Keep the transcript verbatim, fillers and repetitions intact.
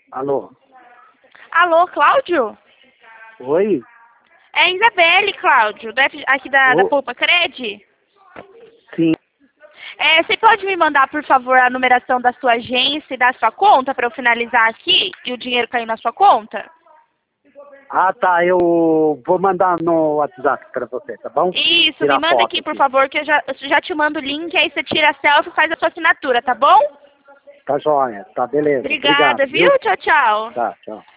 Alô? Alô, Cláudio? Oi? É a Isabelle, Cláudio, da F- aqui da, da Ô, Poupa Cred. sim. É, você pode me mandar, por favor, a numeração da sua agência e da sua conta para eu finalizar aqui e o dinheiro cair na sua conta? Ah, tá. Eu vou mandar no WhatsApp pra você, tá bom? Isso, Tirar me manda foto aqui, por aqui. favor, que eu já, eu já te mando o link, aí você tira a selfie e faz a sua assinatura, tá bom? Tá joia. Tá, beleza. Obrigada, Obrigado, viu? viu? Tchau, tchau. Tá, tchau.